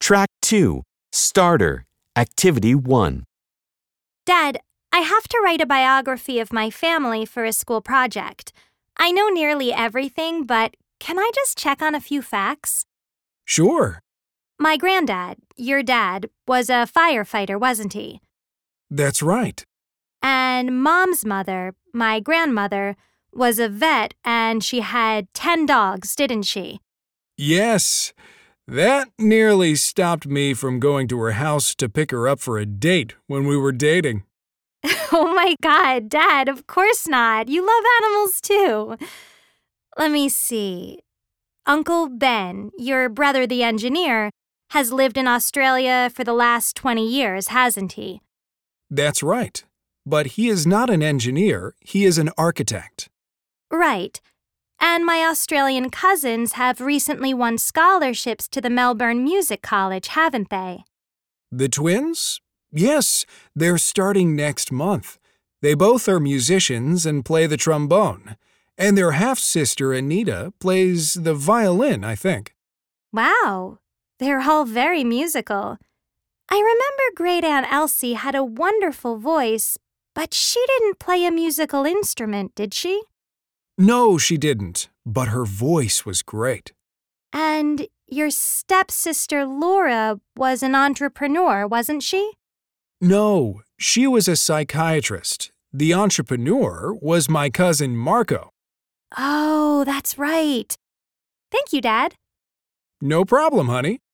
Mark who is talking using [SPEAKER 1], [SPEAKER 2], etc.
[SPEAKER 1] Track 2, Starter, Activity 1.
[SPEAKER 2] Dad, I have to write a biography of my family for a school project. I know nearly everything, but can I just check on a few facts?
[SPEAKER 3] Sure.
[SPEAKER 2] My granddad, your dad, was a firefighter, wasn't he?
[SPEAKER 3] That's right.
[SPEAKER 2] And Mom's mother, my grandmother, was a vet and she had 10 dogs, didn't she?
[SPEAKER 3] Yes. That nearly stopped me from going to her house to pick her up for a date when we were dating.
[SPEAKER 2] Oh my God, Dad, of course not. You love animals too. Let me see. Uncle Ben, your brother the engineer, has lived in Australia for the last 20 years, hasn't he?
[SPEAKER 3] That's right. But he is not an engineer, he is an architect.
[SPEAKER 2] Right. And my Australian cousins have recently won scholarships to the Melbourne Music College, haven't they?
[SPEAKER 3] The twins? Yes, they're starting next month. They both are musicians and play the trombone. And their half-sister, Anita, plays the violin, I think.
[SPEAKER 2] Wow, they're all very musical. I remember Great Aunt Elsie had a wonderful voice, but she didn't play a musical instrument, did she?
[SPEAKER 3] No, she didn't, but her voice was great.
[SPEAKER 2] And your stepsister Laura was an entrepreneur, wasn't she?
[SPEAKER 3] No, she was a psychiatrist. The entrepreneur was my cousin Marco.
[SPEAKER 2] Oh, that's right. Thank you, Dad.
[SPEAKER 3] No problem, honey.